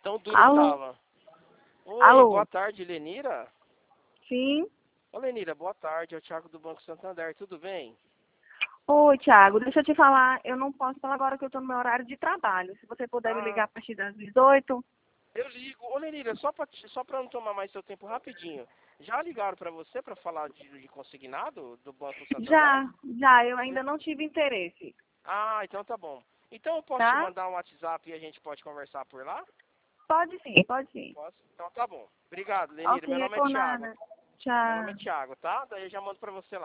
Tão duro Alô? tava. Oi, Alô? boa tarde, Lenira. Sim? Ô, Lenira, boa tarde. É o Thiago do Banco Santander. Tudo bem? Oi, Thiago, deixa eu te falar, eu não posso falar agora que eu estou no meu horário de trabalho. Se você puder me ligar Ah, a partir das 18. eu ligo. Ô, Lenira, só pra não tomar mais seu tempo rapidinho. Já ligaram pra você pra falar de consignado do Banco Santander? Já, eu ainda não tive interesse, Ah, então tá bom. Então eu posso te tá? mandar um WhatsApp e a gente pode conversar por lá? Pode sim, pode sim. Posso? Então tá bom. Obrigado, Lenira. Ok, Meu é nome é por Thiago. nada. Meu nome é Tchau. Thiago, tá? Daí eu já mando pra você lá.